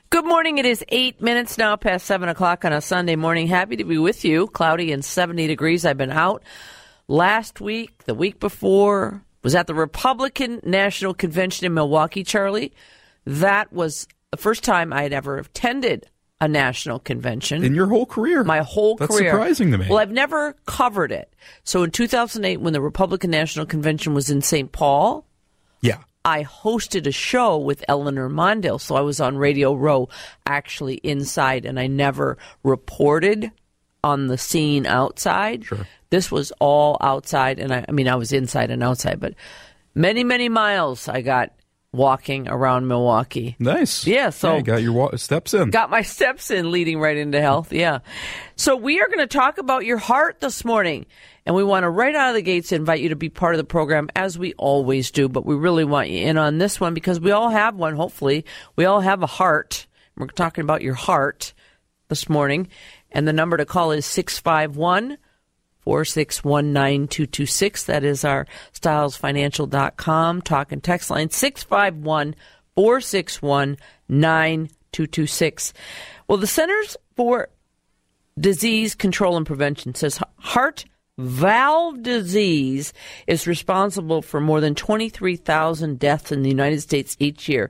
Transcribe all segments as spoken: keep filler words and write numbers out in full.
Good morning. It is eight minutes now past seven o'clock on a Sunday morning. Happy to be with you. Cloudy and seventy degrees. I've been out last week, the week before, was at the Republican National Convention in Milwaukee, Charlie. That was the first time I had ever attended a national convention. In your whole career? My whole That's career. That's surprising to me. Well, I've never covered it. So in two thousand eight, when the Republican National Convention was in Saint Paul, yeah, I hosted a show with Eleanor Mondale, so I was on Radio Row actually inside, and I never reported on the scene outside. Sure. This was all outside, and I, I mean, I was inside and outside, but many, many miles I got walking around Milwaukee. Nice. Yeah, so yeah, you got your wa- steps in. Got my steps in, leading right into health, yeah. So we are going to talk about your heart this morning, and we want to right out of the gates invite you to be part of the program, as we always do, but we really want you in on this one because we all have one, hopefully. We all have a heart. We're talking about your heart this morning, and the number to call is six five one, four six one, nine two two six. That is our stiles financial dot com talk and text line, six five one, four six one, nine two two six. Well, the Centers for Disease Control and Prevention says heart valve disease is responsible for more than twenty-three thousand deaths in the United States each year.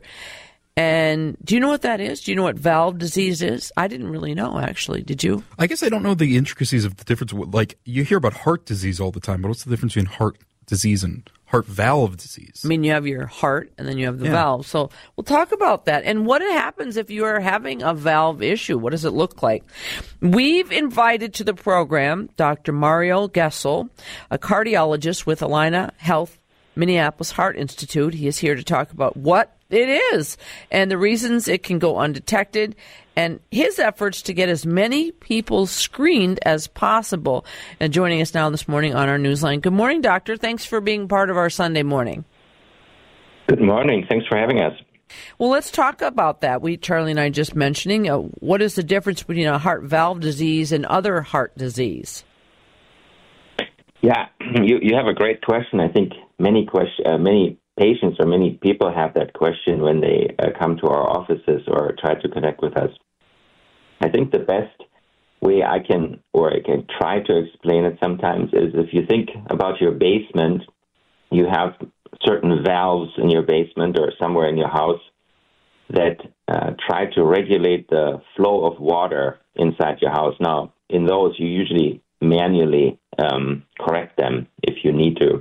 And do you know what that is? Do you know what valve disease is? I didn't really know, actually. Did you? I guess I don't know the intricacies of the difference. Like, you hear about heart disease all the time, but what's the difference between heart disease and heart valve disease? I mean, you have your heart and then you have the yeah. valve. So we'll talk about that. And what happens if you are having a valve issue? What does it look like? We've invited to the program Doctor Mario Gessel, a cardiologist with Allina Health Minneapolis Heart Institute. He is here to talk about what it is and the reasons it can go undetected and his efforts to get as many people screened as possible. And joining us now this morning on our newsline. Good morning, doctor. Thanks for being part of our Sunday morning. Good morning. Thanks for having us. Well, let's talk about that. We, Charlie and I just mentioning, uh, what is the difference between a heart valve disease and other heart disease? Yeah, you you have a great question. I think many question, uh, many patients or many people have that question when they uh, come to our offices or try to connect with us. I think the best way I can, or I can try to explain it sometimes, is if you think about your basement, you have certain valves in your basement or somewhere in your house that uh, try to regulate the flow of water inside your house. Now, in those, you usually manually um, correct them if you need to.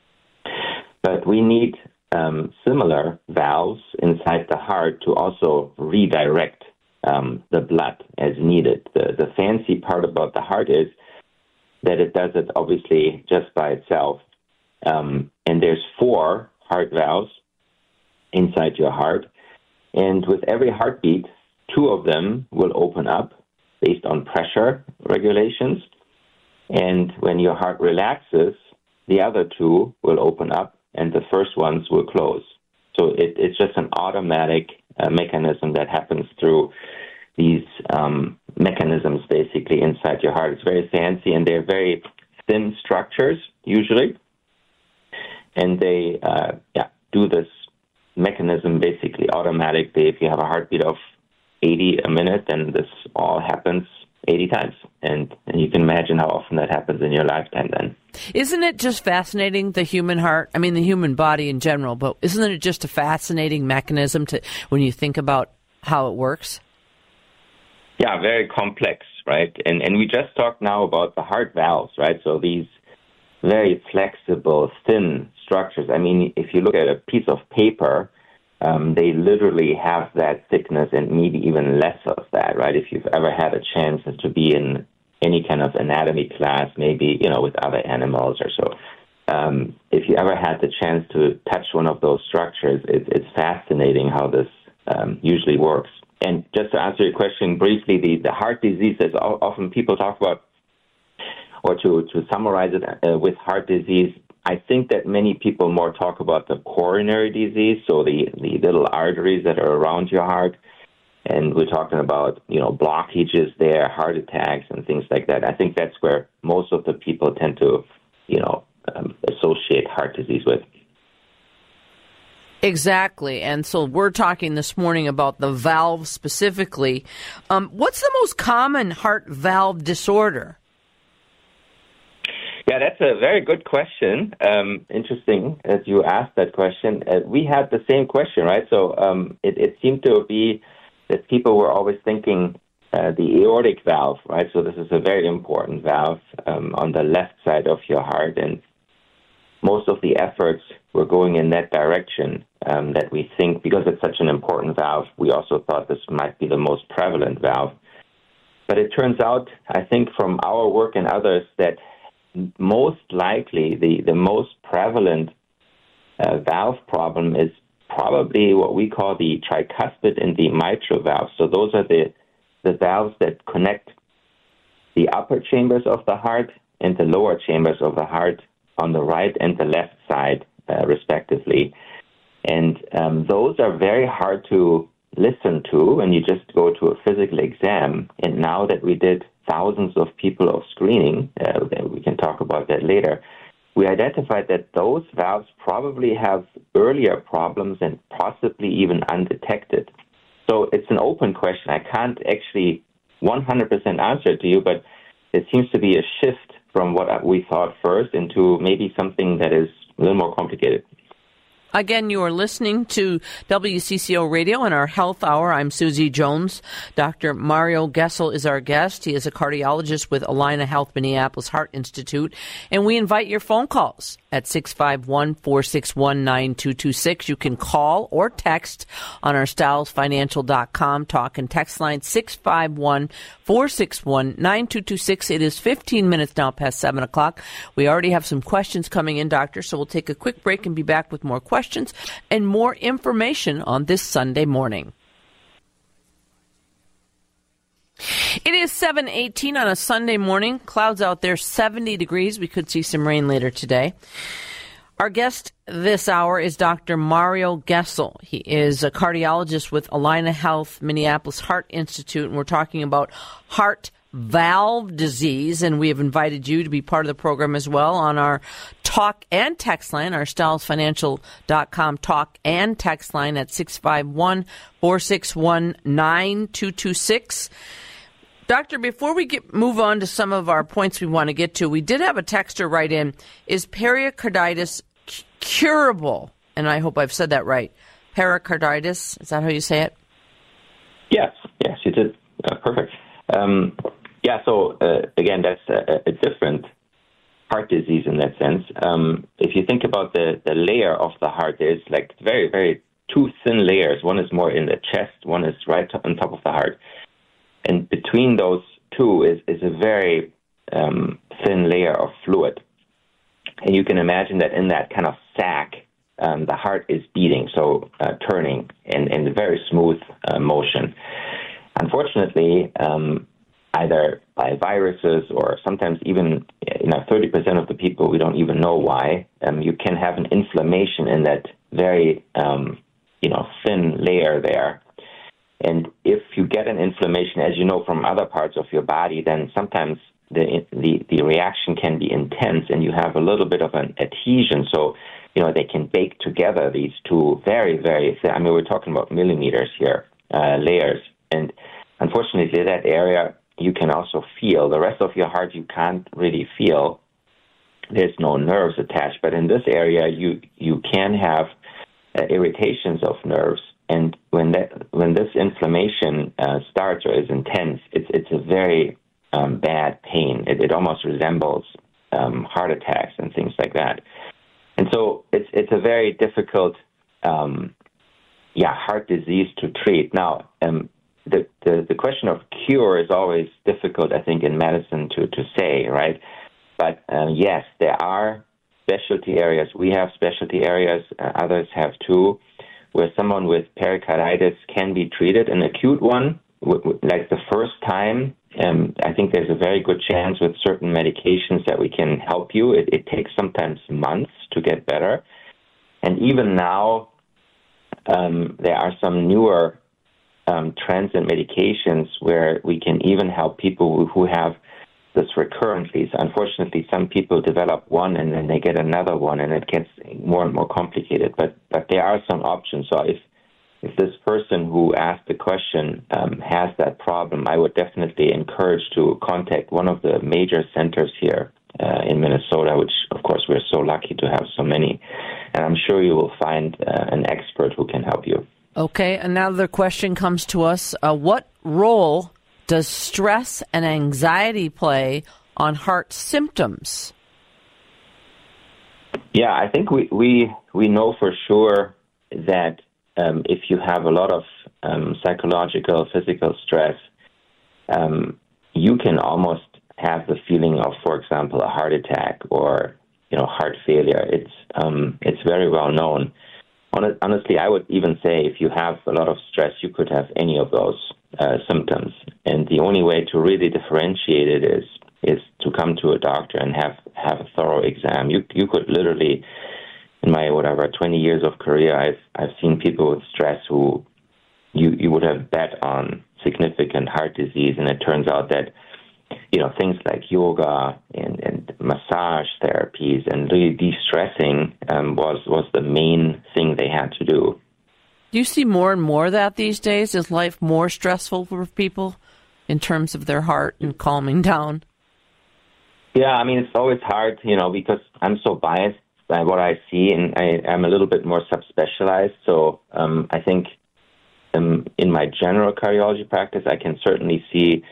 But we need um, similar valves inside the heart to also redirect um, the blood as needed. The, the fancy part about the heart is that it does it obviously just by itself. Um, and there's four heart valves inside your heart. And with every heartbeat, two of them will open up based on pressure regulations. And when your heart relaxes, the other two will open up and the first ones will close. So it, it's just an automatic uh, mechanism that happens through these um, mechanisms basically inside your heart. It's very fancy and they're very thin structures usually. And they uh, yeah, do this mechanism basically automatically. If you have a heartbeat of eighty a minute, then this all happens eighty times. And, and you can imagine how often that happens in your lifetime then. Isn't it just fascinating, the human heart? I mean, the human body in general, but isn't it just a fascinating mechanism to when you think about how it works? Yeah, very complex, right? And and we just talked now about the heart valves, right? So these very flexible, thin structures. I mean, if you look at a piece of paper, Um, they literally have that thickness and maybe even less of that, right? If you've ever had a chance to be in any kind of anatomy class, maybe, you know, with other animals or so, um, if you ever had the chance to touch one of those structures, it, it's fascinating how this um, usually works. And just to answer your question briefly, the, the heart disease, as often people talk about, or to, to summarize it uh, with heart disease, I think that many people more talk about the coronary disease, so the, the little arteries that are around your heart. And we're talking about, you know, blockages there, heart attacks and things like that. I think that's where most of the people tend to, you know, um, associate heart disease with. Exactly. And so we're talking this morning about the valve specifically. Um, what's the most common heart valve disorder? Yeah, that's a very good question. Um, interesting that you asked that question. Uh, we had the same question, right? So um, it, it seemed to be that people were always thinking uh, the aortic valve, right? So this is a very important valve um, on the left side of your heart, and most of the efforts were going in that direction. Um, that we think, because it's such an important valve, we also thought this might be the most prevalent valve. But it turns out, I think, from our work and others, that most likely the, the most prevalent uh, valve problem is probably what we call the tricuspid and the mitral valves. So those are the, the valves that connect the upper chambers of the heart and the lower chambers of the heart on the right and the left side, uh, respectively. And um, those are very hard to listen to when you just go to a physical exam. And now that we did thousands of people of screening, uh, we can talk about that later, we identified that those valves probably have earlier problems and possibly even undetected. So it's an open question. I can't actually one hundred percent answer it to you, but it seems to be a shift from what we thought first into maybe something that is a little more complicated. Again, you are listening to W C C O Radio in our Health Hour. I'm Susie Jones. Doctor Mario Gesell is our guest. He is a cardiologist with Allina Health Minneapolis Heart Institute. And we invite your phone calls at six five one, four six one, nine two two six. You can call or text on our styles financial dot com talk and text line six five one, four six one, nine two two six. It is fifteen minutes now past seven o'clock. We already have some questions coming in, Doctor, so we'll take a quick break and be back with more questions and more information on this Sunday morning. It is seven eighteen on a Sunday morning. Clouds out there, seventy degrees. We could see some rain later today. Our guest this hour is Doctor Mario Gesell. He is a cardiologist with Allina Health Minneapolis Heart Institute, and we're talking about heart valve disease, and we have invited you to be part of the program as well on our talk and text line, our styles financial dot com talk and text line at six five one, four six one, nine two two six. Doctor, before we get move on to some of our points we want to get to, we did have a texter write in, is pericarditis c- curable? And I hope I've said that right. Pericarditis, is that how you say it? Yes, yes, you did. Uh, perfect. Um, Yeah, so uh, again, that's a, a different heart disease in that sense. Um, if you think about the, the layer of the heart, there's like very, very two thin layers. One is more in the chest, one is right on top of the heart. And between those two is, is a very um, thin layer of fluid. And you can imagine that in that kind of sac, um, the heart is beating, so uh, turning in, in very smooth uh, motion. Unfortunately, um, either by viruses or sometimes even, you know, thirty percent of the people, we don't even know why, um, you can have an inflammation in that very, um, you know, thin layer there. And if you get an inflammation, as you know from other parts of your body, then sometimes the the, the reaction can be intense and you have a little bit of an adhesion. So, you know, they can bake together these two very, very thin, I mean, we're talking about millimeters here, uh, layers. And unfortunately, that area you can also feel. The rest of your heart you can't really feel. There's no nerves attached. But in this area, you you can have uh, irritations of nerves. And when that when this inflammation uh, starts or is intense, it's it's a very um, bad pain. It, it almost resembles um, heart attacks and things like that. And so it's it's a very difficult, um, yeah, heart disease to treat. Now, um, the, the the question of cure is always difficult, I think, in medicine to to say, right? But uh, yes, there are specialty areas. We have specialty areas. Uh, others have too, where someone with pericarditis can be treated. An acute one, w- w- like the first time, um, I think there's a very good chance with certain medications that we can help you. It, it takes sometimes months to get better. And even now, um, there are some newer um, trends and medications where we can even help people who, who have this recurrently. So unfortunately, some people develop one and then they get another one, and it gets more and more complicated. But but there are some options. So if if this person who asked the question um, has that problem, I would definitely encourage to contact one of the major centers here uh, in Minnesota, which, of course, we're so lucky to have so many. And I'm sure you will find uh, an expert who can help you. Okay, another question comes to us. Uh, what role does stress and anxiety play on heart symptoms? Yeah, I think we, we, we know for sure that um, if you have a lot of um, psychological, physical stress, um, you can almost have the feeling of, for example, a heart attack or, you know, heart failure. It's um, it's very well known. Honestly, I would even say if you have a lot of stress, you could have any of those uh, symptoms. And the only way to really differentiate it is is to come to a doctor and have, have a thorough exam. You you could literally, in my whatever twenty years of career, I've I've seen people with stress who you you would have bet on significant heart disease, and it turns out that, you know, things like yoga and, and massage therapies and really de-stressing um, was, was the main thing they had to do. Do you see more and more of that these days? Is life more stressful for people in terms of their heart and calming down? Yeah, I mean, it's always hard, you know, because I'm so biased by what I see, and I, I'm a little bit more subspecialized. So um, I think um, in my general cardiology practice, I can certainly see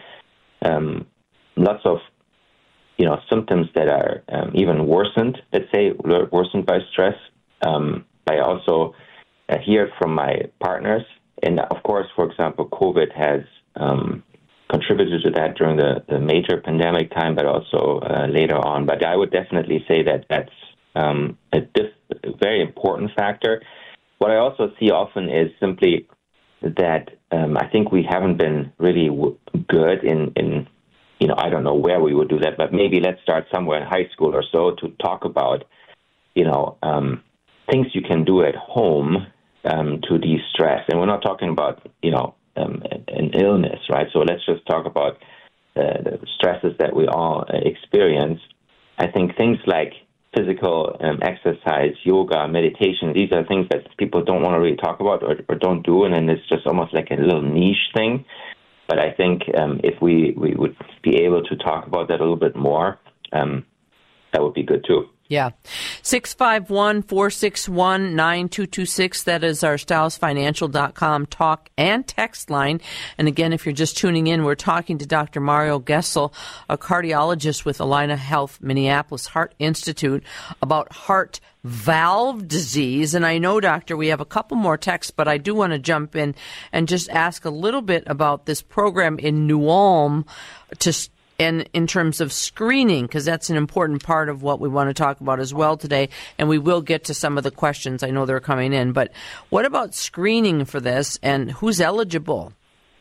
um, lots of, you know, symptoms that are um, even worsened, let's say, worsened by stress. Um, I also uh, hear from my partners. And of course, for example, COVID has um, contributed to that during the, the major pandemic time, but also uh, later on. But I would definitely say that that's um, a, diff- a very important factor. What I also see often is simply that um, I think we haven't been really w- good in, in You know, I don't know where we would do that, but maybe let's start somewhere in high school or so to talk about, you know, um, things you can do at home um, to de-stress. And we're not talking about, you know, um, an illness, right? So let's just talk about uh, the stresses that we all experience. I think things like physical um, exercise, yoga, meditation, these are things that people don't want to really talk about or, or don't do, and then it's just almost like a little niche thing. But I think um, if we, we would be able to talk about that a little bit more, um, that would be good too. Yeah. six five one, four six one, nine two two six. That is our Stiles Financial dot com talk and text line. And again, if you're just tuning in, we're talking to Doctor Mario Gesell, a cardiologist with Allina Health Minneapolis Heart Institute, about heart valve disease. And I know, Doctor, we have a couple more texts, but I do want to jump in and just ask a little bit about this program in New Ulm to and in terms of screening, because that's an important part of what we want to talk about as well today. And we will get to some of the questions. I know they're coming in. But what about screening for this, and who's eligible?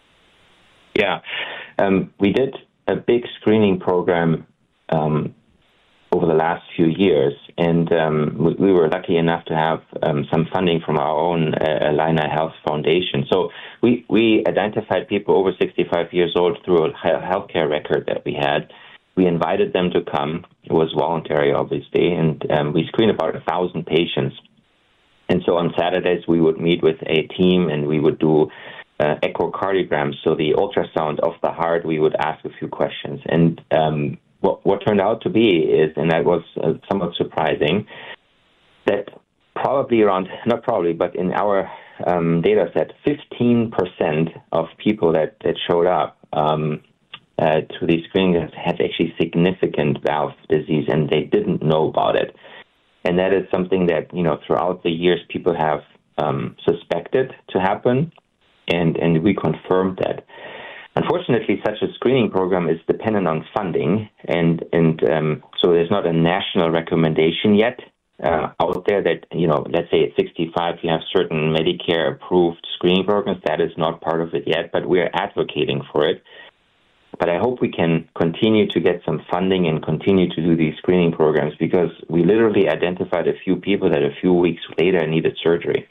Yeah, um, we did a big screening program um, over the last few years, and um, we, we were lucky enough to have um, some funding from our own uh, Allina Health Foundation. So we, we identified people over sixty-five years old through a healthcare record that we had. We invited them to come. It was voluntary, obviously, and um, we screened about a thousand patients. And so on Saturdays, we would meet with a team, and we would do uh, echocardiograms, so the ultrasound of the heart. We would ask a few questions, and um, What, what turned out to be is, and that was uh, somewhat surprising, that probably around, not probably, but in our um, data set, fifteen percent of people that, that showed up um, uh, to these screenings had actually significant valve disease, and they didn't know about it. And that is something that, you know, throughout the years people have um, suspected to happen, and, and we confirmed that. Unfortunately, such a screening program is dependent on funding, and and um, so there's not a national recommendation yet uh, out there that, you know, let's say at sixty-five you have certain Medicare-approved screening programs. That is not part of it yet, but we're advocating for it. But I hope we can continue to get some funding and continue to do these screening programs, because we literally identified a few people that a few weeks later needed surgery.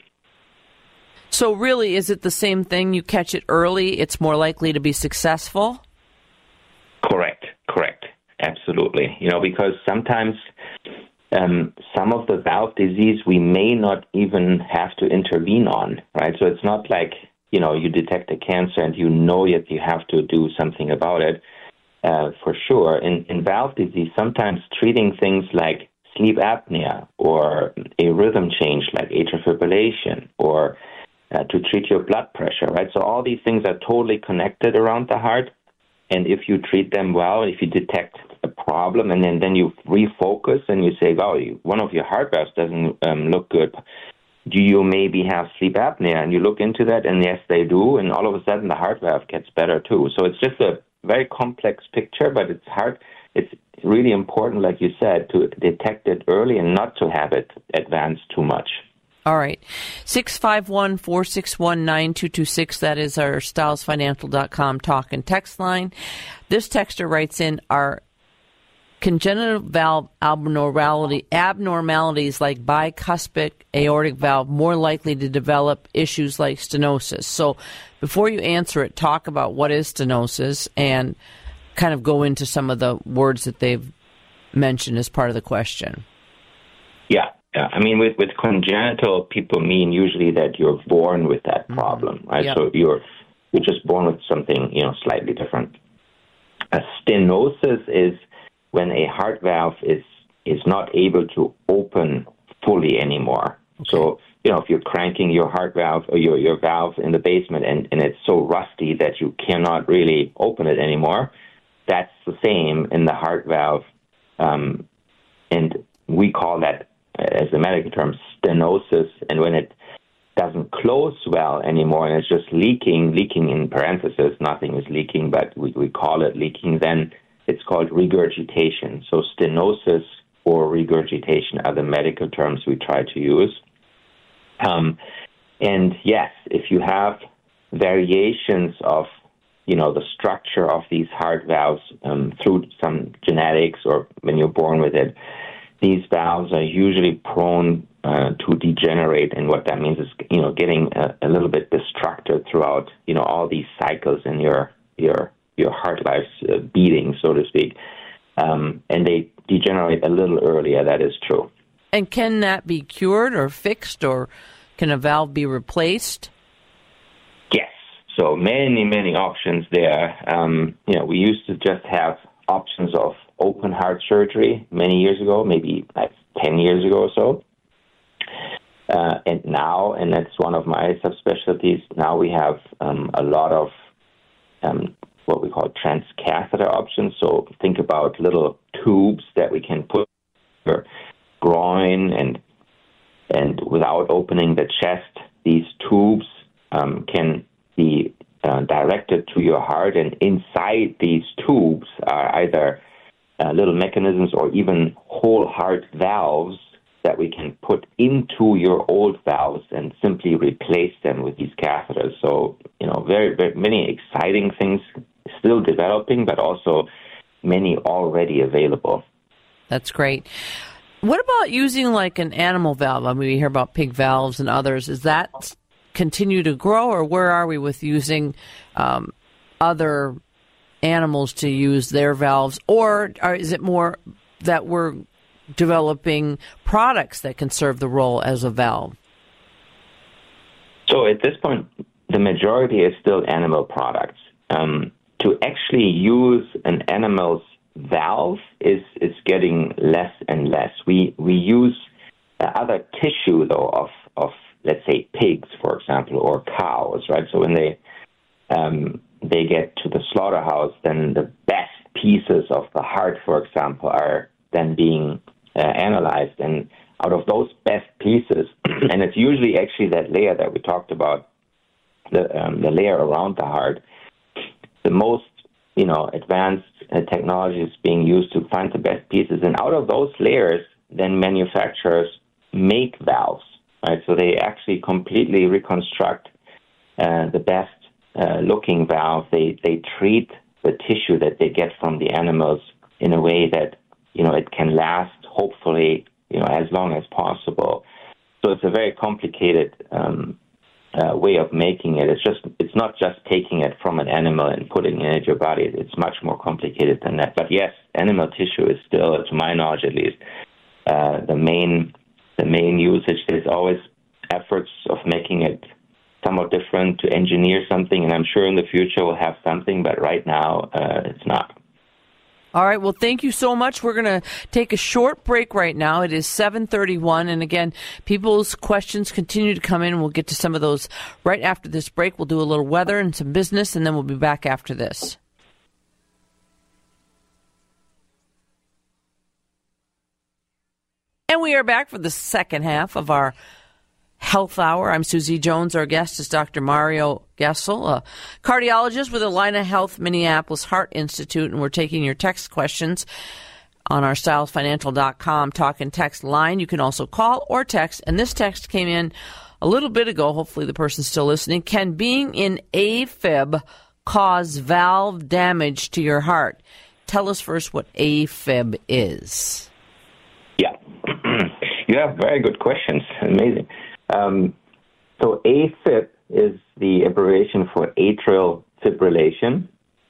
So really, is it the same thing? You catch it early, it's more likely to be successful? Correct, correct. absolutely. You know, because sometimes um, some of the valve disease we may not even have to intervene on, right? So it's not like, you know, you detect a cancer and you know that you have to do something about it, uh, for sure. In, in valve disease, sometimes treating things like sleep apnea or a rhythm change like atrial fibrillation or uh, to treat your blood pressure, right? So all these things are totally connected around the heart. And if you treat them well, if you detect a problem and then, then you refocus and you say, oh, you, one of your heart valves doesn't um, look good, do you maybe have sleep apnea? And you look into that, and yes, they do. And all of a sudden, the heart valve gets better, too. So it's just a very complex picture, but it's hard. It's really important, like you said, to detect it early and not to have it advance too much. All right. six five one, four six one, nine two two six. That is our styles financial dot com talk and text line. This texter writes in, our congenital valve abnormality, abnormalities like bicuspid aortic valve more likely to develop issues like stenosis. So before you answer it, talk about what is stenosis and kind of go into some of the words that they've mentioned as part of the question. Yeah. Yeah, I mean, with, with congenital, people mean usually that you're born with that problem, right? Yep. So you're you're just born with something, you know, slightly different. A stenosis is when a heart valve is is not able to open fully anymore. Okay. So, you know, if you're cranking your heart valve or your, your valve in the basement and, and it's so rusty that you cannot really open it anymore, that's the same in the heart valve. Um, and we call that, as the medical term, stenosis. And when it doesn't close well anymore and it's just leaking, leaking in parentheses, nothing is leaking, but we, we call it leaking, then it's called regurgitation. So stenosis or regurgitation are the medical terms we try to use. Um, and yes, if you have variations of, you know, the structure of these heart valves um, through some genetics or when you're born with it, these valves are usually prone uh, to degenerate, and what that means is, you know, getting a, a little bit destructed throughout, you know, all these cycles in your your your heart life's uh, beating, so to speak, um, and they degenerate a little earlier. That is true. And can that be cured or fixed, or can a valve be replaced? Yes. So many, many options there. Um, you know, we used to just have options of open heart surgery many years ago, maybe like ten years ago or so. Uh, and now, and that's one of my subspecialties, now we have um, a lot of um, what we call transcatheter options. So think about little tubes that we can put in your groin and and without opening the chest, these tubes um, can be uh, directed to your heart, and inside these tubes are either uh, little mechanisms or even whole heart valves that we can put into your old valves and simply replace them with these catheters. So, you know, very, very many exciting things still developing, but also many already available. That's great. What about using like an animal valve? I mean, we hear about pig valves and others. Is that continue to grow, or where are we with using um, other animals to use their valves? Or, or is it more that we're developing products that can serve the role as a valve? So at this point, the majority is still animal products. Um, to actually use an animal's valve is is getting less and less. We we use uh, other tissue though of of let's say pigs, for example, or cows, right? So when they um, they get to the slaughterhouse, then the best pieces of the heart, for example, are then being uh, analyzed, and out of those best pieces, and it's usually actually that layer that we talked about, the um, the layer around the heart, the most you know, advanced uh, technology is being used to find the best pieces. And out of those layers, then manufacturers make valves, right? So they actually completely reconstruct uh, the best uh, looking valve. They, they treat the tissue that they get from the animals in a way that, you know, it can last, hopefully, you know, as long as possible. So it's a very complicated um, uh, way of making it. It's just it's not just taking it from an animal and putting it into your body. It's much more complicated than that. But yes, animal tissue is still, to my knowledge at least, uh, the main the main usage. There's always efforts of making it somewhat different, to engineer something, and I'm sure in the future we'll have something, but right now uh, it's not. All right. Well, thank you so much. We're going to take a short break right now. It is seven thirty-one. And again, people's questions continue to come in. And we'll get to some of those right after this break. We'll do a little weather and some business, and then we'll be back after this. And we are back for the second half of our Health Hour. I'm Susie Jones. Our guest is Doctor Mario Gessel, a cardiologist with Allina Health Minneapolis Heart Institute, and we're taking your text questions on our styles financial dot com talk and text line. You can also call or text, and this text came in a little bit ago. Hopefully the person's still listening. Can being in AFib cause valve damage to your heart? Tell us first what AFib is. Yeah. You have very good questions. Amazing. Um, so AFib is the abbreviation for atrial fibrillation.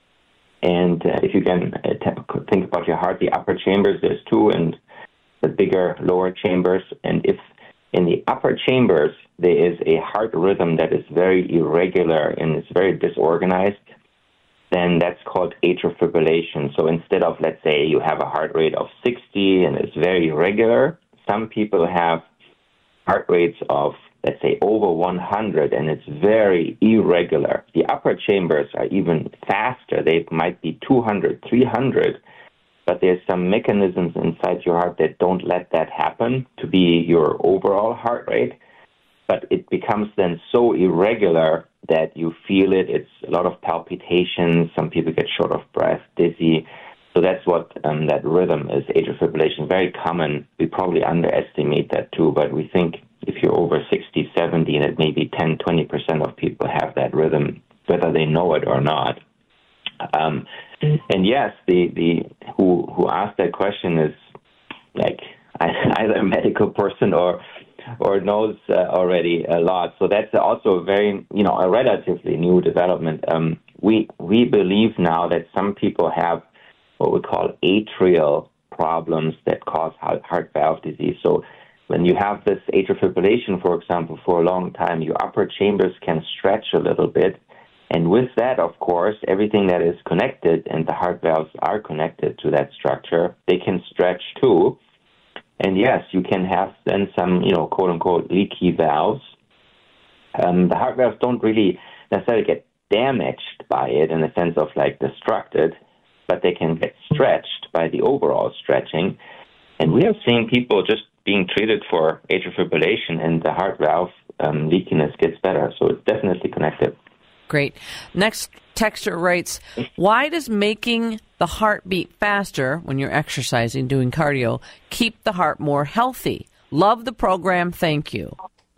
And uh, if you can uh, t- think about your heart, the upper chambers, there's two, and the bigger lower chambers. And if in the upper chambers there is a heart rhythm that is very irregular and it's very disorganized, then that's called atrial fibrillation. So instead of, let's say, you have a heart rate of sixty and it's very irregular, some people have heart rates of, let's say, over one hundred, and it's very irregular. The upper chambers are even faster. They might be two hundred, three hundred, but there's some mechanisms inside your heart that don't let that happen to be your overall heart rate. But it becomes then so irregular that you feel it. It's a lot of palpitations. Some people get short of breath, dizzy. So that's what um, that rhythm is, atrial fibrillation. Very common. We probably underestimate that too, but we think if you're over sixty, seventy, and it maybe ten, twenty percent of people have that rhythm, whether they know it or not. Um, and yes, the, the who who asked that question is like either a medical person or or knows uh, already a lot. So that's also a very, you know, a relatively new development. Um, we we believe now that some people have what we call atrial problems that cause heart valve disease. So when you have this atrial fibrillation, for example, for a long time, your upper chambers can stretch a little bit. And with that, of course, everything that is connected, and the heart valves are connected to that structure, they can stretch too. And yes, you can have then some, you know, quote unquote, leaky valves. Um, the heart valves don't really necessarily get damaged by it in the sense of like destructed, but they can get stretched by the overall stretching. And we have seen people just being treated for atrial fibrillation, and the heart valve um, leakiness gets better. So it's definitely connected. Great. Next texter writes, why does making the heart beat faster when you're exercising, doing cardio, keep the heart more healthy? Love the program. Thank you.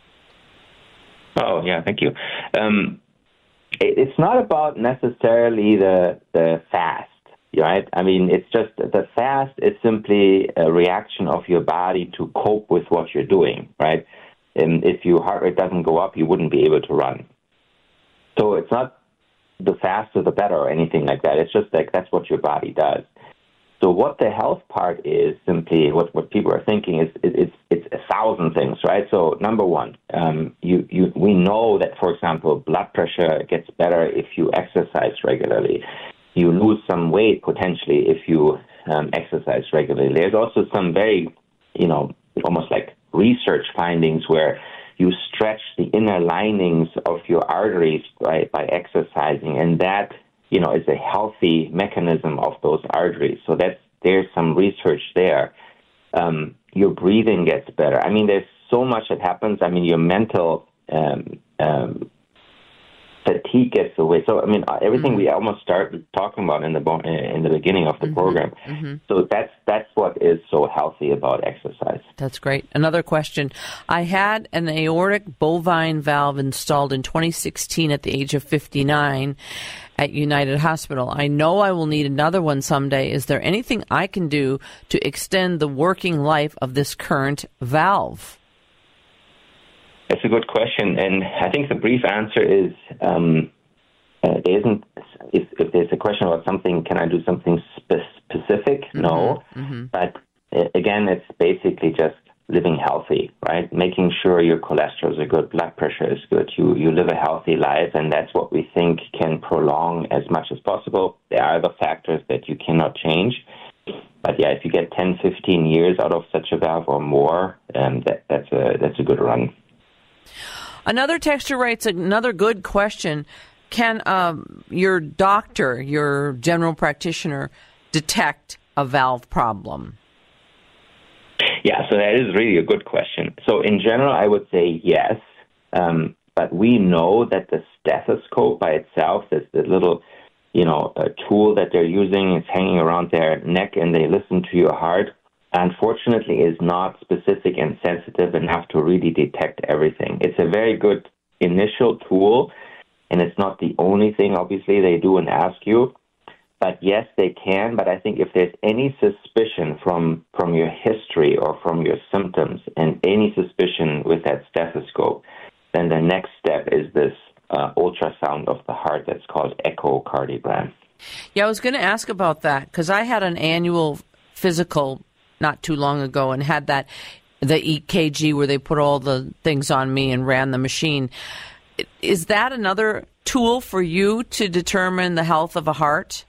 Oh, yeah, thank you. Um, it, it's not about necessarily the, the fast. Right? I mean, it's just the fast is simply a reaction of your body to cope with what you're doing, right? And if your heart rate doesn't go up, you wouldn't be able to run. So it's not the faster the better or anything like that. It's just like that's what your body does. So what the health part is simply what, what people are thinking is it, it's it's a thousand things, right? So number one, um, you you we know that, for example, blood pressure gets better if you exercise regularly. You lose some weight potentially if you um, exercise regularly. There's also some very, you know, almost like research findings where you stretch the inner linings of your arteries by, by exercising, and that, you know, is a healthy mechanism of those arteries. So that's, there's some research there. Um, your breathing gets better. I mean, there's so much that happens. I mean, your mental um, um fatigue gets away. So, I mean, everything mm-hmm. we almost started talking about in the in the beginning of the mm-hmm. program. Mm-hmm. So that's that's what is so healthy about exercise. That's great. Another question. I had an aortic bovine valve installed in twenty sixteen at the age of fifty-nine at United Hospital. I know I will need another one someday. Is there anything I can do to extend the working life of this current valve? That's a good question, and I think the brief answer is um, uh, there isn't. If, if there's a question about something, can I do something spe- specific? Mm-hmm. No, mm-hmm. But uh, again, it's basically just living healthy, right? Making sure your cholesterol is good, blood pressure is good. You you live a healthy life, and that's what we think can prolong as much as possible. There are other factors that you cannot change. But yeah, if you get ten, fifteen years out of such a valve or more, um, that, that's a that's a good run. Another texter writes another good question. Can um, your doctor, your general practitioner, detect a valve problem? Yeah, so that is really a good question. So in general, I would say yes. Um, but we know that the stethoscope by itself, this the little, you know, a tool that they're using, is hanging around their neck and they listen to your heart, unfortunately is not specific and sensitive enough to really detect everything. It's a very good initial tool, and it's not the only thing, obviously, they do and ask you. But yes, they can, but I think if there's any suspicion from, from your history or from your symptoms and any suspicion with that stethoscope, then the next step is this uh, ultrasound of the heart that's called echocardiogram. Yeah, I was going to ask about that because I had an annual physical not too long ago and had that, the E K G where they put all the things on me and ran the machine. Is that another tool for you to determine the health of a heart?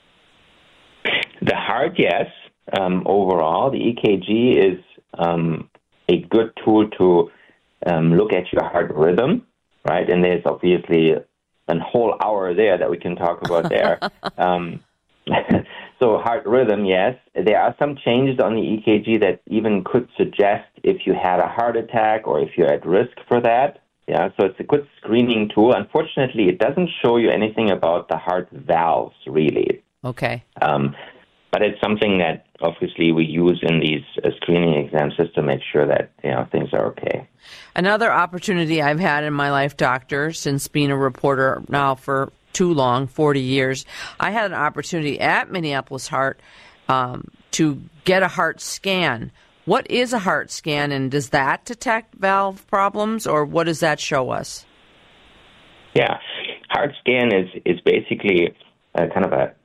The heart, yes. Um, overall, the E K G is um, a good tool to um, look at your heart rhythm, right? And there's obviously a whole hour there that we can talk about there. um, so heart rhythm, yes. There are some changes on the E K G that even could suggest if you had a heart attack or if you're at risk for that. Yeah, so it's a good screening tool. Unfortunately, it doesn't show you anything about the heart valves, really. Okay. Um, but it's something that obviously we use in these uh, screening exams just to make sure that, you know, things are okay. Another opportunity I've had in my life, doctor, since being a reporter now for too long, forty years, I had an opportunity at Minneapolis Heart um, to get a heart scan. What is a heart scan, and does that detect valve problems, or what does that show us? Yeah, heart scan is, is basically uh, kind of a...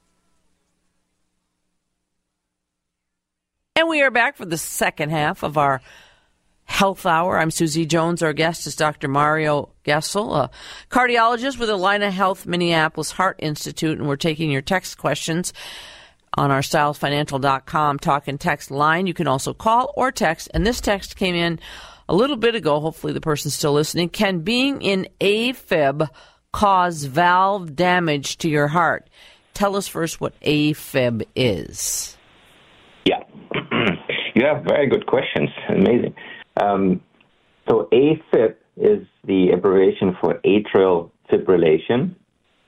And we are back for the second half of our Health Hour. I'm Susie Jones. Our guest is Doctor Mario Gesell, a cardiologist with Allina Health Minneapolis Heart Institute, and we're taking your text questions on our styles financial dot com talk and text line. You can also call or text, and this text came in a little bit ago. Hopefully the person's still listening. Can being in AFib cause valve damage to your heart? Tell us first what AFib is. Yeah, you have very good questions. Amazing. Um, so AFib is the abbreviation for atrial fibrillation.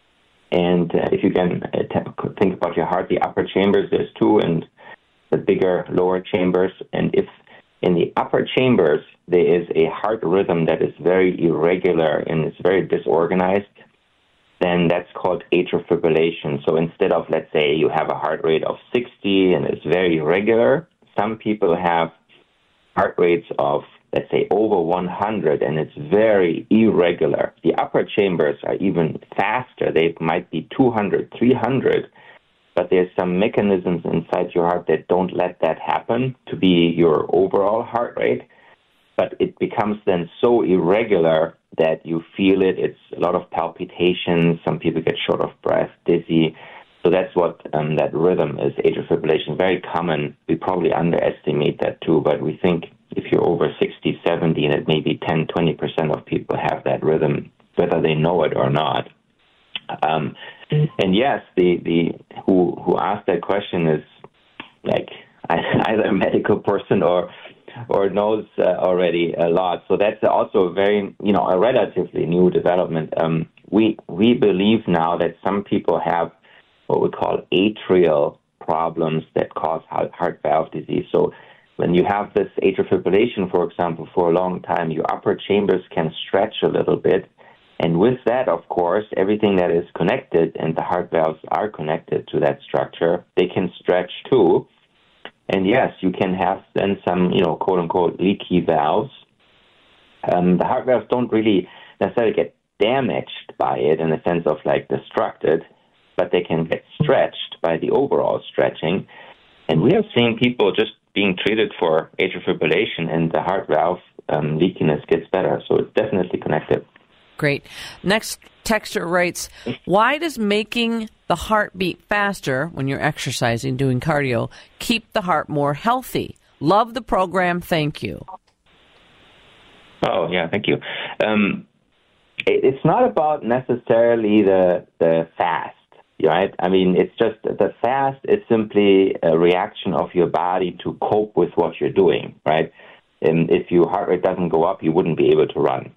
And uh, if you can uh, t- think about your heart, the upper chambers, there's two, and the bigger lower chambers. And if in the upper chambers there is a heart rhythm that is very irregular and it's very disorganized, then that's called atrial fibrillation. So instead of, let's say, you have a heart rate of sixty and it's very irregular, some people have heart rates of, let's say, over one hundred, and it's very irregular. The upper chambers are even faster. They might be two hundred, three hundred, but there's some mechanisms inside your heart that don't let that happen to be your overall heart rate. But it becomes then so irregular that you feel it. It's a lot of palpitations. Some people get short of breath, dizzy. So that's what um, that rhythm is, atrial fibrillation. Very common. We probably underestimate that too, but we think if you're over sixty, seventy, that maybe ten, twenty percent of people have that rhythm, whether they know it or not. Um, and yes, the, the who who asked that question is like either a medical person or or knows uh, already a lot. So that's also a very, you know, a relatively new development. Um, we we believe now that some people have what we call atrial problems that cause heart valve disease. So when you have this atrial fibrillation, for example, for a long time, your upper chambers can stretch a little bit. And with that, of course, everything that is connected, and the heart valves are connected to that structure, they can stretch too. And yes, you can have then some, you know, quote unquote, leaky valves. Um, the heart valves don't really necessarily get damaged by it in the sense of like destructed, but they can get stretched by the overall stretching. And we have seen people just being treated for atrial fibrillation, and the heart valve um, leakiness gets better. So it's definitely connected. Great. Next texter writes, why does making the heart beat faster when you're exercising, doing cardio, keep the heart more healthy? Love the program. Thank you. Oh, yeah, thank you. Um, it, it's not about necessarily the the fast, right? I mean, it's just the fast is simply a reaction of your body to cope with what you're doing, right? And if your heart rate doesn't go up, you wouldn't be able to run.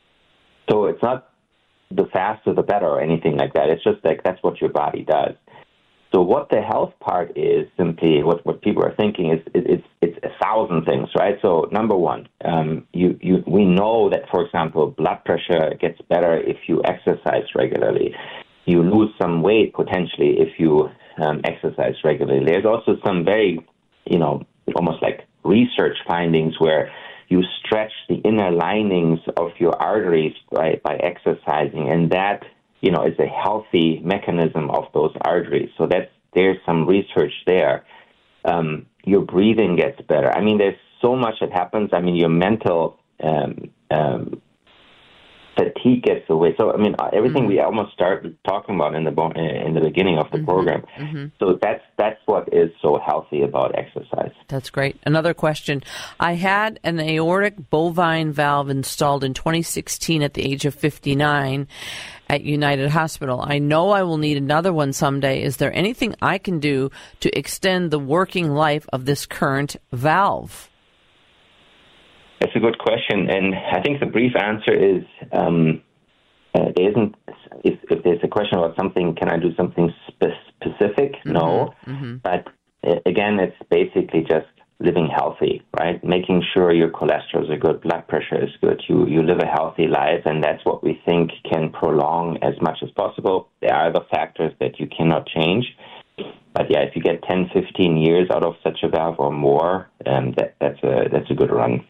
So it's not the faster the better or anything like that. It's just like that's what your body does. So what the health part is simply what, what people are thinking is it, it's it's a thousand things, right? So number one, um, you you we know that, for example, blood pressure gets better if you exercise regularly. You lose some weight potentially if you um, exercise regularly. There's also some very, you know, almost like research findings where you stretch the inner linings of your arteries by, by exercising, and that, you know, is a healthy mechanism of those arteries. So that's, there's some research there. Um, your breathing gets better. I mean, there's so much that happens. I mean, your mental um, um, fatigue gets away. So, I mean, everything mm-hmm. we almost started talking about in the in the beginning of the mm-hmm. program. Mm-hmm. So that's that's what is so healthy about exercise. That's great. Another question. I had an aortic bovine valve installed in twenty sixteen at the age of fifty-nine at United Hospital. I know I will need another one someday. Is there anything I can do to extend the working life of this current valve? That's a good question, and I think the brief answer is um, uh, there isn't. If, if there's a question about something, can I do something spe- specific? Mm-hmm. No, mm-hmm. but uh, again, it's basically just living healthy, right? Making sure your cholesterol is good, blood pressure is good. You you live a healthy life, and that's what we think can prolong as much as possible. There are other factors that you cannot change. But yeah, if you get ten, fifteen years out of such a valve or more, um, that, that's a that's a good run.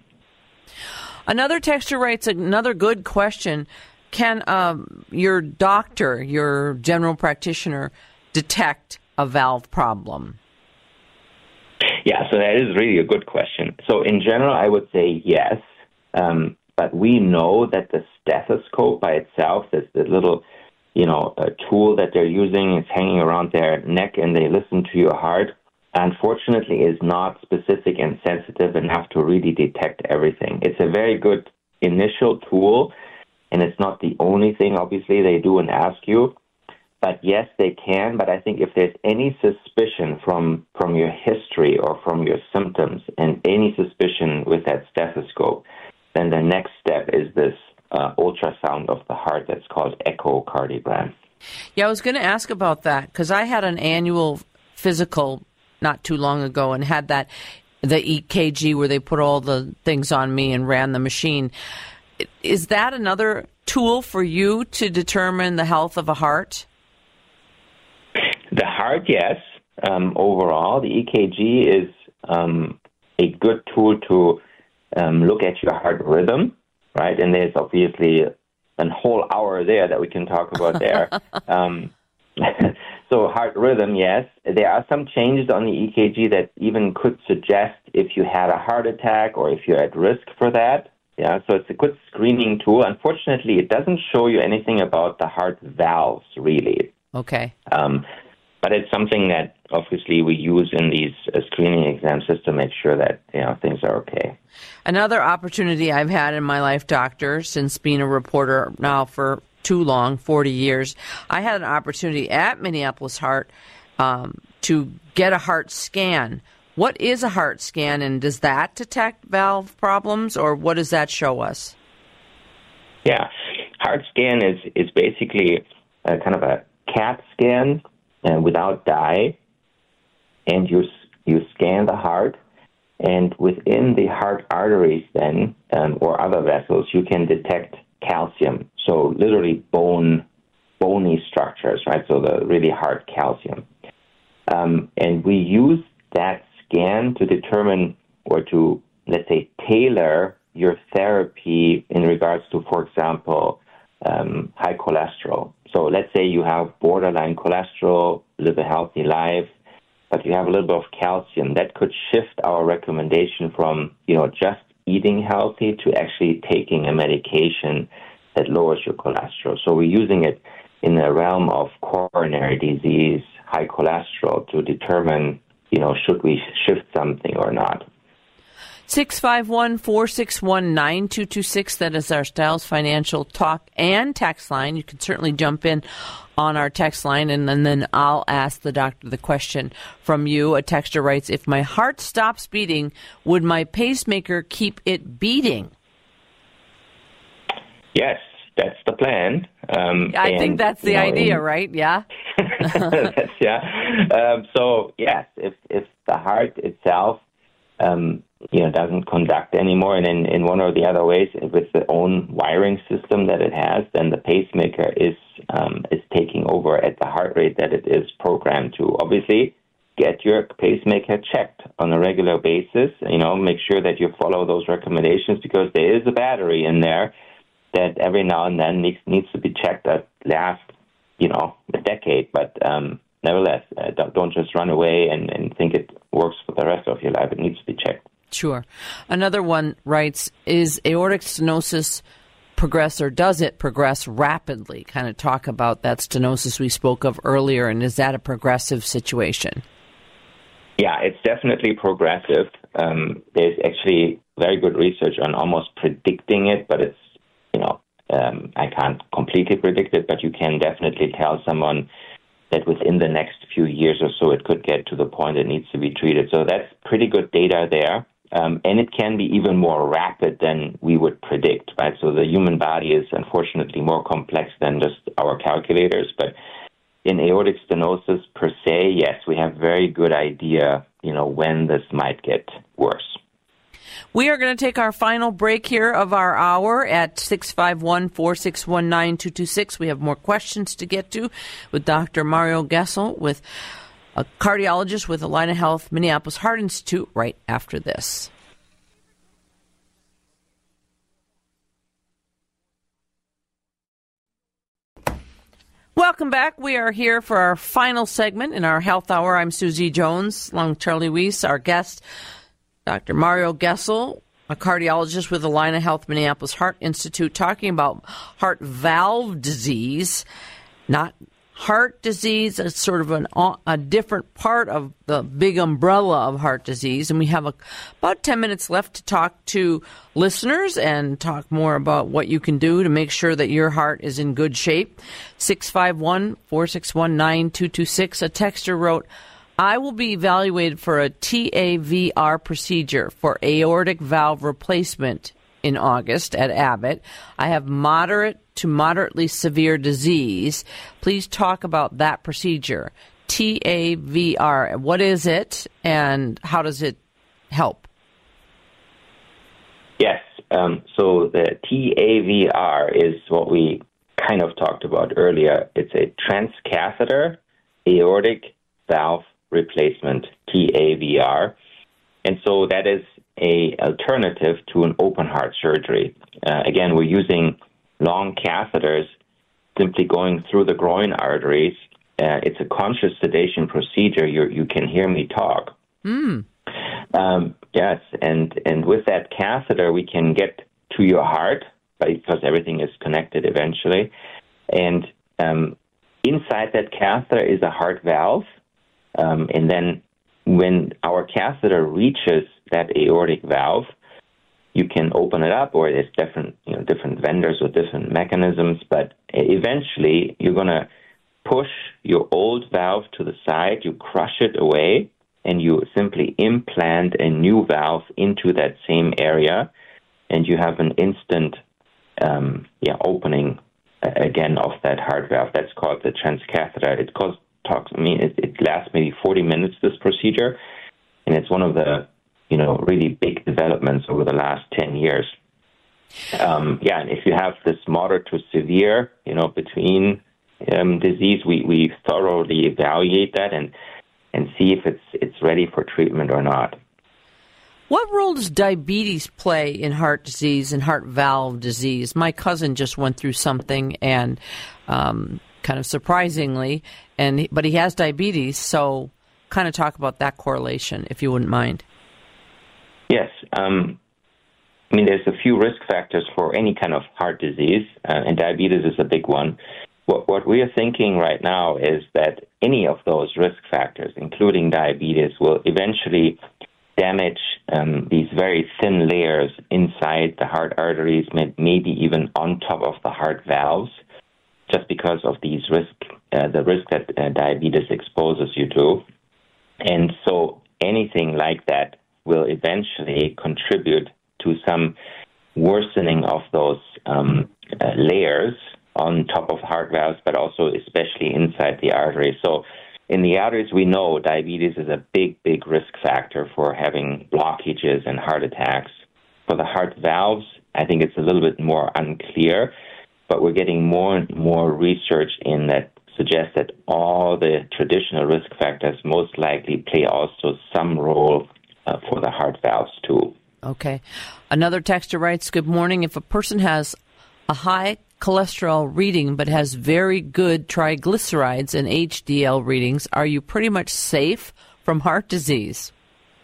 Another texter writes another good question. Can um, your doctor, your general practitioner, detect a valve problem? Yeah, so that is really a good question. So in general, I would say yes. Um, but we know that the stethoscope by itself, this, this little, you know, uh, tool that they're using, is hanging around their neck and they listen to your heart, unfortunately is not specific and sensitive enough to really detect everything. It's a very good initial tool, and it's not the only thing, obviously, they do and ask you. But yes, they can, but I think if there's any suspicion from, from your history or from your symptoms and any suspicion with that stethoscope, then the next step is this uh, ultrasound of the heart that's called echocardiogram. Yeah, I was going to ask about that because I had an annual physical not too long ago and had that, the E K G where they put all the things on me and ran the machine. Is that another tool for you to determine the health of a heart? The heart, yes. Um, overall, the E K G is um, a good tool to um, look at your heart rhythm, right? And there's obviously a whole hour there that we can talk about there. um, so heart rhythm, yes. There are some changes on the E K G that even could suggest if you had a heart attack or if you're at risk for that. Yeah, so it's a good screening tool. Unfortunately, it doesn't show you anything about the heart valves, really. Okay. Um, but it's something that obviously we use in these uh, screening exams just to make sure that, you know, things are okay. Another opportunity I've had in my life, doctor, since being a reporter now for too long, forty years, I had an opportunity at Minneapolis Heart um, to get a heart scan. What is a heart scan, and does that detect valve problems, or what does that show us? Yeah, heart scan is, is basically a kind of a CAT scan uh, without dye, and you you scan the heart, and within the heart arteries then, um, or other vessels, you can detect calcium, so literally bone, bony structures, right, so the really hard calcium. Um, and we use that scan to determine or to, let's say, tailor your therapy in regards to, for example, um, high cholesterol. So let's say you have borderline cholesterol, live a healthy life, but you have a little bit of calcium. That could shift our recommendation from, you know, just eating healthy to actually taking a medication that lowers your cholesterol. So we're using it in the realm of coronary disease, high cholesterol, to determine, you know, should we shift something or not. six five one, four six one, nine two two six. That is our Styles Financial talk and text line. You can certainly jump in on our text line, and then, then I'll ask the doctor the question from you. A texter writes, if my heart stops beating, would my pacemaker keep it beating? Yes, that's the plan. Um, I and, think that's the you know, idea, in, right? Yeah. that's, yeah. Um, so, yes, if, if the heart itself Um, you know, doesn't conduct anymore, and in, in one or the other ways, with the own wiring system that it has, then the pacemaker is um, is taking over at the heart rate that it is programmed to. Obviously, get your pacemaker checked on a regular basis. You know, make sure that you follow those recommendations, because there is a battery in there that every now and then needs needs to be checked. That lasts, you know, a decade, but um, nevertheless, uh, don't, don't just run away and, and think it works for the rest of your life. It needs to be checked. Sure. Another one writes, is aortic stenosis progress, or does it progress rapidly? Kind of talk about that stenosis we spoke of earlier, and is that a progressive situation? Yeah, it's definitely progressive. Um, there's actually very good research on almost predicting it, but it's, you know, um, I can't completely predict it, but you can definitely tell someone that within the next few years or so, it could get to the point it needs to be treated. So that's pretty good data there. Um, and it can be even more rapid than we would predict, right? So the human body is unfortunately more complex than just our calculators. But in aortic stenosis per se, yes, we have very good idea, you know, when this might get worse. We are going to take our final break here of our hour at six five one, four six one, nine two two six. We have more questions to get to with Doctor Mario Gesell, with a cardiologist with Allina Health Minneapolis Heart Institute, right after this. Welcome back. We are here for our final segment in our health hour. I'm Susie Jones, along with Charlie Weiss, our guest, Doctor Mario Gesell, a cardiologist with Allina Health Minneapolis Heart Institute, talking about heart valve disease, not heart disease. It's sort of an, a different part of the big umbrella of heart disease. And we have a, about ten minutes left to talk to listeners and talk more about what you can do to make sure that your heart is in good shape. six five one, four six one, nine two two six. A texter wrote, I will be evaluated for a T A V R procedure for aortic valve replacement in August at Abbott. I have moderate to moderately severe disease. Please talk about that procedure. T A V R, what is it and how does it help? Yes. Um, so the T A V R is what we kind of talked about earlier. It's a transcatheter aortic valve replacement, T A V R. And so that is a alternative to an open heart surgery. Uh, again, we're using long catheters simply going through the groin arteries. Uh, it's a conscious sedation procedure. You're, you can hear me talk. Mm. Um, yes, and, and with that catheter, we can get to your heart, because everything is connected eventually. And um, inside that catheter is a heart valve. Um, and then when our catheter reaches that aortic valve, you can open it up, or there's different, you know, different vendors with different mechanisms, but eventually you're going to push your old valve to the side, you crush it away, and you simply implant a new valve into that same area, and you have an instant um, yeah, opening uh, again of that heart valve. That's called the transcatheter. It costs, talks, I mean, it, it lasts maybe forty minutes, this procedure, and it's one of the you know, really big developments over the last ten years. Um, yeah, and if you have this moderate to severe, you know, between um, disease, we, we thoroughly evaluate that and and see if it's it's ready for treatment or not. What role does diabetes play in heart disease and heart valve disease? My cousin just went through something, and um, kind of surprisingly, and but he has diabetes, so kind of talk about that correlation, if you wouldn't mind. Yes. Um, I mean, there's a few risk factors for any kind of heart disease, uh, and diabetes is a big one. What, what we are thinking right now is that any of those risk factors, including diabetes, will eventually damage um, these very thin layers inside the heart arteries, maybe even on top of the heart valves, just because of these risk, uh, the risk that uh, diabetes exposes you to. And so anything like that will eventually contribute to some worsening of those um, uh, layers on top of heart valves, but also especially inside the arteries. So in the arteries, we know diabetes is a big, big risk factor for having blockages and heart attacks. For the heart valves, I think it's a little bit more unclear, but we're getting more and more research in that suggests that all the traditional risk factors most likely play also some role uh, for the heart valves too. Okay. Another texter writes, good morning. If a person has a high cholesterol reading but has very good triglycerides and H D L readings, are you pretty much safe from heart disease?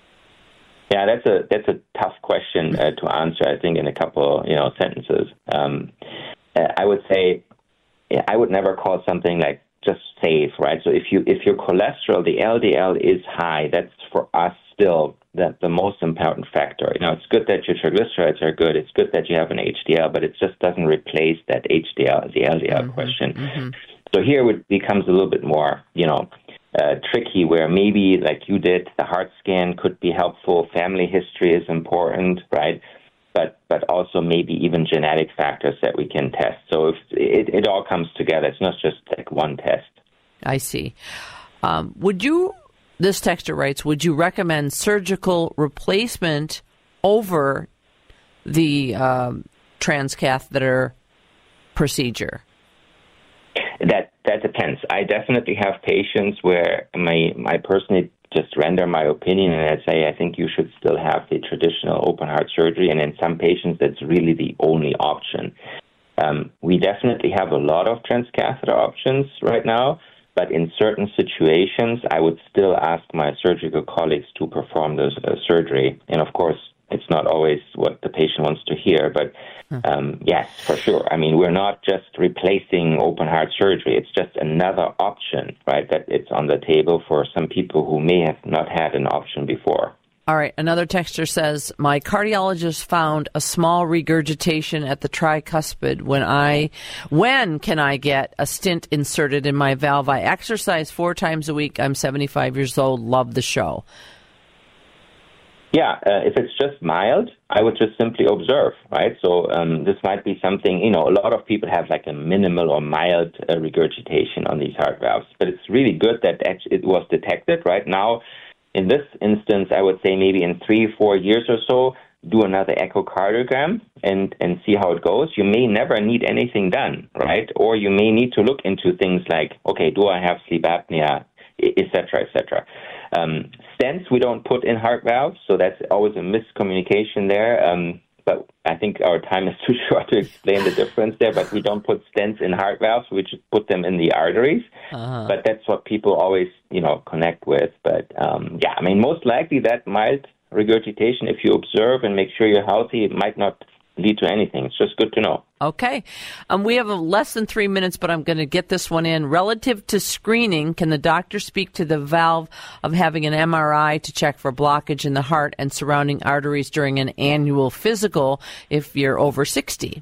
Yeah, that's a that's a tough question uh, to answer, I think, in a couple you know sentences. Um, I would say I would never call something like just safe, right? So if you if your cholesterol, the L D L is high, that's for us still the, the most important factor. You know, it's good that your triglycerides are good. It's good that you have an H D L, but it just doesn't replace that H D L, the L D L mm-hmm, question. Mm-hmm. So here it becomes a little bit more, you know, uh, tricky where maybe like you did, the heart scan could be helpful. Family history is important, right? But but also maybe even genetic factors that we can test. So if it, it all comes together. It's not just like one test. I see. Um, would you, this texter writes, would you recommend surgical replacement over the um, transcatheter procedure? That that depends. I definitely have patients where my my personally just render my opinion and I'd say I think you should still have the traditional open heart surgery, and in some patients that's really the only option. Um, we definitely have a lot of transcatheter options right now, but in certain situations I would still ask my surgical colleagues to perform this uh, surgery. And of course, it's not always what the patient wants to hear, but um, yes, for sure. I mean, we're not just replacing open heart surgery. It's just another option, right, that it's on the table for some people who may have not had an option before. All right. Another texter says, my cardiologist found a small regurgitation at the tricuspid. When I, when can I get a stent inserted in my valve? I exercise four times a week. I'm seventy-five years old. Love the show. Yeah, uh, if it's just mild, I would just simply observe, right? So um, this might be something, you know, a lot of people have like a minimal or mild uh, regurgitation on these heart valves, but it's really good that it was detected right now. In this instance, I would say maybe in three, four years or so, do another echocardiogram and, and see how it goes. You may never need anything done, right? Or you may need to look into things like, okay, do I have sleep apnea, et cetera, et cetera. Um, stents we don't put in heart valves, so that's always a miscommunication there. Um, but I think our time is too short to explain the difference there. But we don't put stents in heart valves; we just put them in the arteries. Uh-huh. But that's what people always, you know, connect with. But um, yeah, I mean, most likely that mild regurgitation, if you observe and make sure you're healthy, it might not lead to anything. It's just good to know. Okay. Um, we have a less than three minutes, but I'm going to get this one in. Relative to screening, can the doctor speak to the valve of having an M R I to check for blockage in the heart and surrounding arteries during an annual physical if you're over sixty?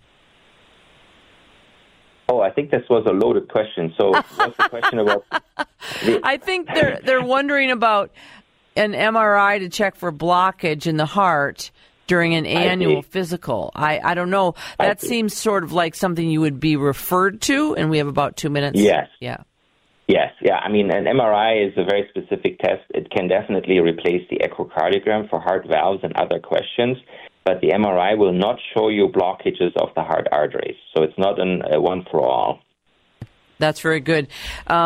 Oh, I think this was a loaded question. So what's the question about? The- I think they're they're wondering about an M R I to check for blockage in the heart during an annual I physical. I, I don't know. That seems sort of like something you would be referred to, and we have about two minutes. Yes. Yeah. Yes. Yeah. I mean, an M R I is a very specific test. It can definitely replace the echocardiogram for heart valves and other questions, but the M R I will not show you blockages of the heart arteries. So it's not an, a one for all. That's very good. Um,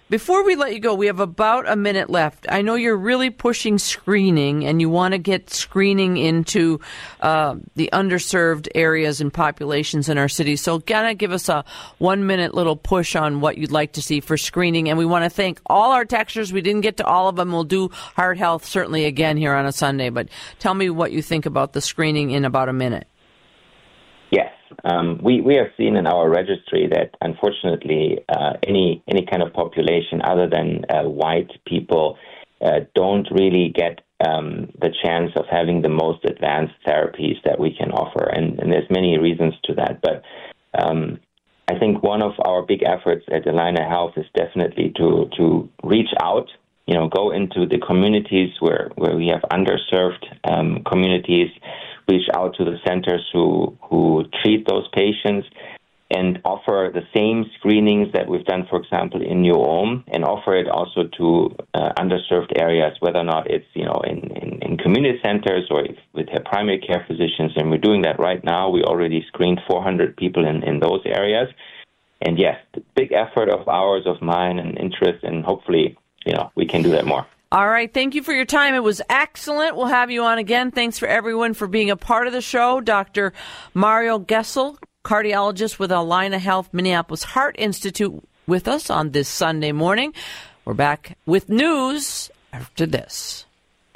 Before we let you go, we have about a minute left. I know you're really pushing screening, and you want to get screening into uh, the underserved areas and populations in our city. So kind of give us a one-minute little push on what you'd like to see for screening. And we want to thank all our texters. We didn't get to all of them. We'll do Heart Health certainly again here on a Sunday. But tell me what you think about the screening in about a minute. Yes. Um, we, we have seen in our registry that, unfortunately, uh, any any kind of population other than uh, white people uh, don't really get um, the chance of having the most advanced therapies that we can offer. And, and there's many reasons to that. But um, I think one of our big efforts at Allina Health is definitely to, to reach out, you know, go into the communities where, where we have underserved um, communities, reach out to the centers who, who treat those patients and offer the same screenings that we've done, for example, in New Ulm, and offer it also to uh, underserved areas, whether or not it's, you know, in, in, in community centers or if with their primary care physicians. And we're doing that right now. We already screened four hundred people in, in those areas. And yes, the big effort of ours, of mine, and interest, and hopefully, you know, we can do that more. All right. Thank you for your time. It was excellent. We'll have you on again. Thanks for everyone for being a part of the show. Doctor Mario Gesell, cardiologist with Allina Health Minneapolis Heart Institute, with us on this Sunday morning. We're back with news after this.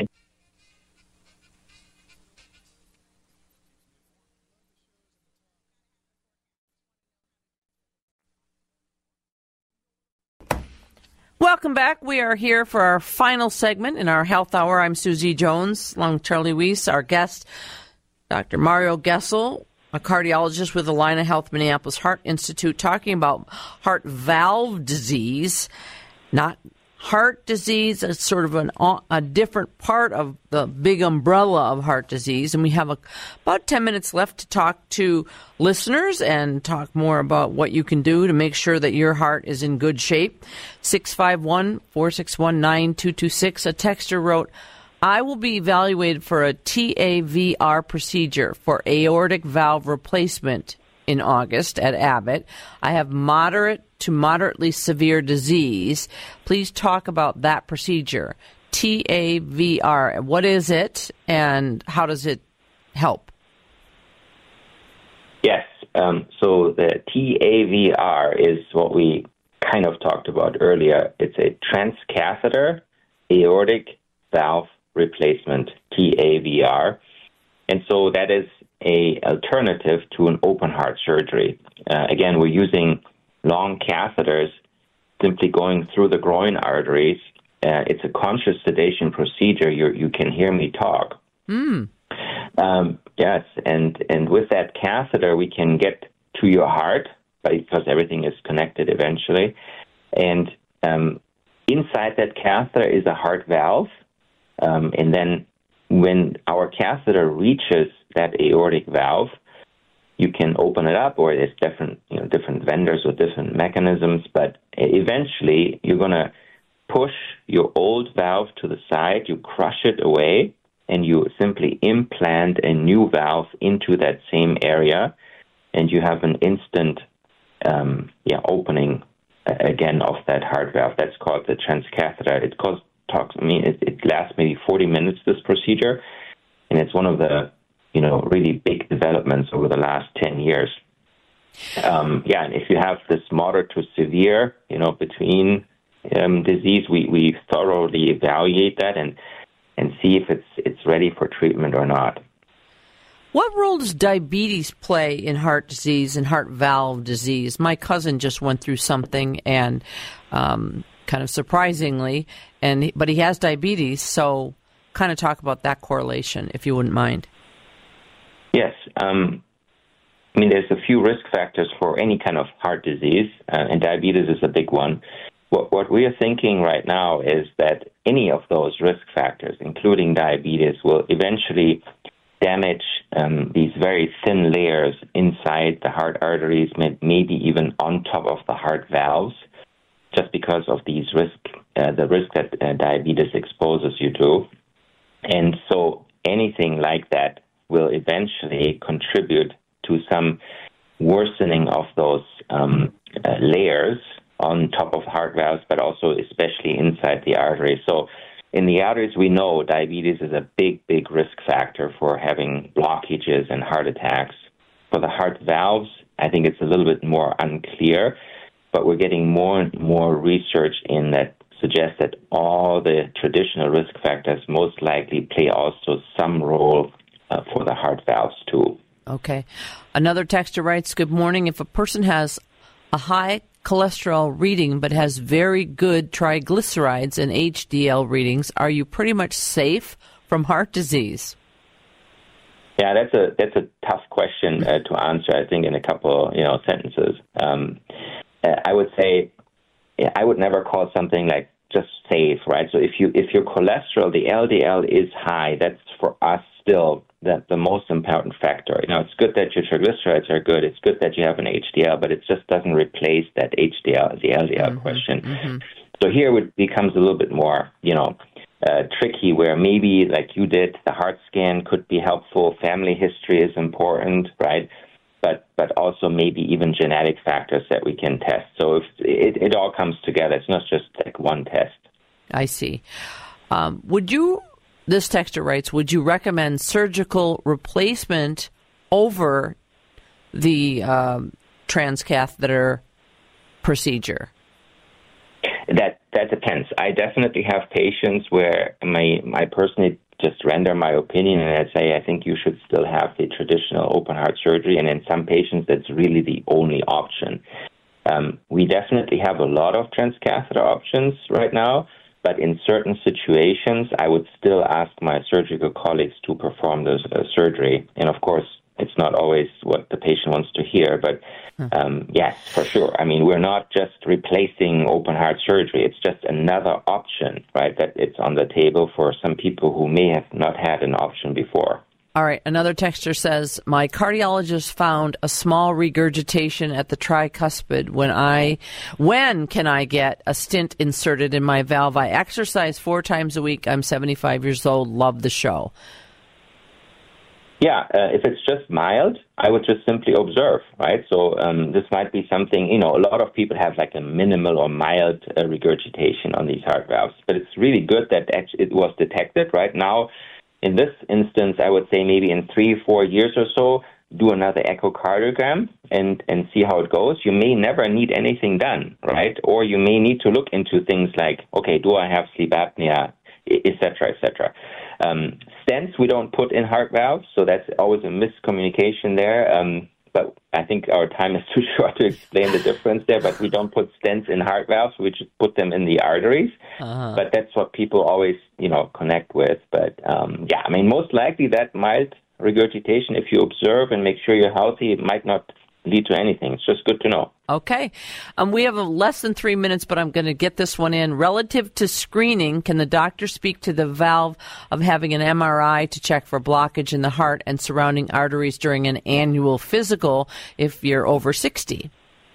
Welcome back. We are here for our final segment in our Health Hour. I'm Susie Jones, along with Charlie Weiss, our guest, Doctor Mario Gesell, a cardiologist with Allina Health Minneapolis Heart Institute, talking about heart valve disease, not heart disease. It's sort of an, a different part of the big umbrella of heart disease. And we have a, about ten minutes left to talk to listeners and talk more about what you can do to make sure that your heart is in good shape. six five one, four six one, nine two two six. A texter wrote, I will be evaluated for a T A V R procedure for aortic valve replacement in August at Abbott. I have moderate to moderately severe disease. Please talk about that procedure. T A V R, what is it and how does it help? Yes. Um, so the T A V R is what we kind of talked about earlier. It's a transcatheter aortic valve replacement, T A V R. And so that is a alternative to an open heart surgery. Uh, again, we're using long catheters simply going through the groin arteries. Uh, it's a conscious sedation procedure. You're, you can hear me talk. Mm. Um, yes, and, and with that catheter, we can get to your heart because everything is connected eventually. And um, inside that catheter is a heart valve. Um, and then when our catheter reaches that aortic valve, you can open it up, or there's different, you know, different vendors with different mechanisms, but eventually you're going to push your old valve to the side, you crush it away, and you simply implant a new valve into that same area, and you have an instant um, yeah, opening uh, again of that heart valve. That's called the transcatheter. It costs, talks, I mean, it, it lasts maybe forty minutes, this procedure, and it's one of the you know, really big developments over the last ten years. Um, yeah, and if you have this moderate to severe, you know, between um, disease, we, we thoroughly evaluate that and and see if it's it's ready for treatment or not. What role does diabetes play in heart disease and heart valve disease? My cousin just went through something, and um, kind of surprisingly, and but he has diabetes, so kind of talk about that correlation, if you wouldn't mind. Yes. Um, I mean, there's a few risk factors for any kind of heart disease, uh, and diabetes is a big one. What, what we are thinking right now is that any of those risk factors, including diabetes, will eventually damage um, these very thin layers inside the heart arteries, maybe even on top of the heart valves, just because of these risk, uh, the risk that uh, diabetes exposes you to. And so anything like that will eventually contribute to some worsening of those um, uh, layers on top of heart valves, but also especially inside the artery. So in the arteries, we know diabetes is a big, big risk factor for having blockages and heart attacks. For the heart valves, I think it's a little bit more unclear, but we're getting more and more research in that suggests that all the traditional risk factors most likely play also some role uh, for the heart valves too. Okay. Another texter writes, good morning. If a person has a high cholesterol reading but has very good triglycerides and H D L readings, are you pretty much safe from heart disease? Yeah, that's a that's a tough question uh, to answer, I think, in a couple you know sentences. Um, I would say I would never call something like just safe, right? So if you if your cholesterol, the L D L is high, that's for us still the, the most important factor. You know, it's good that your triglycerides are good. It's good that you have an H D L, but it just doesn't replace that H D L, the L D L mm-hmm, question. Mm-hmm. So here it becomes a little bit more, you know, uh, tricky where maybe like you did, the heart scan could be helpful. Family history is important, right? But but also maybe even genetic factors that we can test. So if it, it all comes together. It's not just like one test. I see. Um, would you, this texter writes, would you recommend surgical replacement over the um, transcatheter procedure? That that depends. I definitely have patients where my my personally just render my opinion and I say I think you should still have the traditional open heart surgery, and in some patients that's really the only option. Um, we definitely have a lot of transcatheter options right now, but in certain situations I would still ask my surgical colleagues to perform this uh, surgery. And of course, it's not always what the patient wants to hear, but um, yes, for sure. I mean, we're not just replacing open heart surgery. It's just another option, right, that it's on the table for some people who may have not had an option before. All right. Another texter says, my cardiologist found a small regurgitation at the tricuspid. When I, when can I get a stent inserted in my valve? I exercise four times a week. I'm seventy-five years old. Love the show. Yeah, uh, if it's just mild, I would just simply observe, right? So um, this might be something, you know, a lot of people have like a minimal or mild uh, regurgitation on these heart valves, but it's really good that it was detected right now. In this instance, I would say maybe in three, four years or so, do another echocardiogram and, and see how it goes. You may never need anything done, right? Or you may need to look into things like, okay, do I have sleep apnea, et cetera, et cetera. Um, stents we don't put in heart valves, so that's always a miscommunication there. Um, but I think our time is too short to explain the difference there. But we don't put stents in heart valves; we just put them in the arteries. Uh-huh. But that's what people always, you know, connect with. But um, yeah, I mean, most likely that mild regurgitation, if you observe and make sure you're healthy, it might not lead to anything. It's just good to know. Okay. Um, we have a less than three minutes, but I'm going to get this one in. Relative to screening, can the doctor speak to the valve of having an M R I to check for blockage in the heart and surrounding arteries during an annual physical if you're over sixty?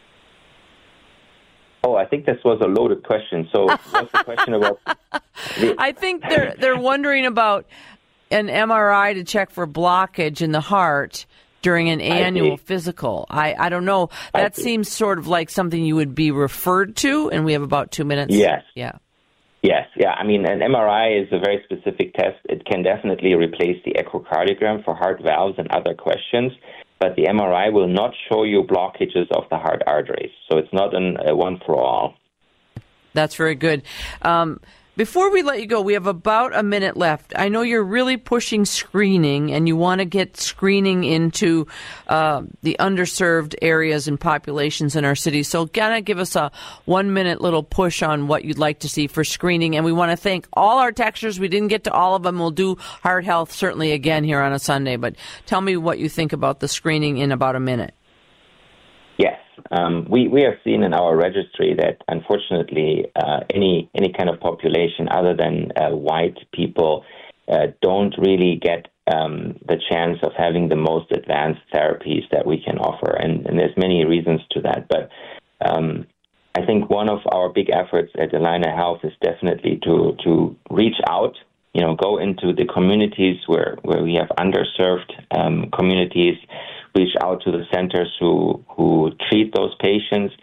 Oh, I think this was a loaded question. So what's the question about? The- I think they're they're wondering about an M R I to check for blockage in the heart during an annual I physical. I, I don't know. That seems sort of like something you would be referred to, and we have about two minutes. Yes. Yeah. Yes. Yeah. I mean, an M R I is a very specific test. It can definitely replace the echocardiogram for heart valves and other questions, but the M R I will not show you blockages of the heart arteries. So it's not an, a one for all. That's very good. Um, Before we let you go, we have about a minute left. I know you're really pushing screening, and you want to get screening into uh, the underserved areas and populations in our city. So kind of give us a one-minute little push on what you'd like to see for screening. And we want to thank all our texters. We didn't get to all of them. We'll do Heart Health certainly again here on a Sunday. But tell me what you think about the screening in about a minute. Yes. Um, we, we have seen in our registry that, unfortunately, uh, any any kind of population other than uh, white people uh, don't really get um, the chance of having the most advanced therapies that we can offer. And, and there's many reasons to that. But um, I think one of our big efforts at Allina Health is definitely to, to reach out, you know, go into the communities where, where we have underserved um, communities, reach out to the centers who, who treat those patients,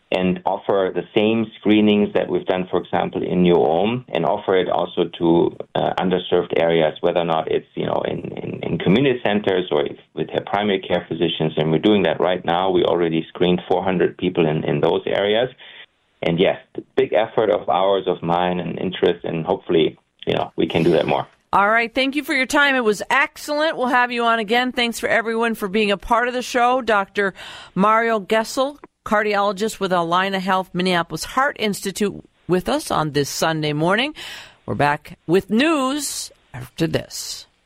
and offer the same screenings that we've done, for example, in New Ulm, and offer it also to uh, underserved areas, whether or not it's, you know, in, in, in community centers or if, with their primary care physicians. And we're doing that right now. We already screened four hundred people in, in those areas. And yes, the big effort of ours, of mine, and interest, and hopefully, you know, we can do that more. All right. Thank you for your time. It was excellent. We'll have you on again. Thanks for everyone for being a part of the show. Doctor Mario Gesell, cardiologist with Allina Health Minneapolis Heart Institute, with us on this Sunday morning. We're back with news after this.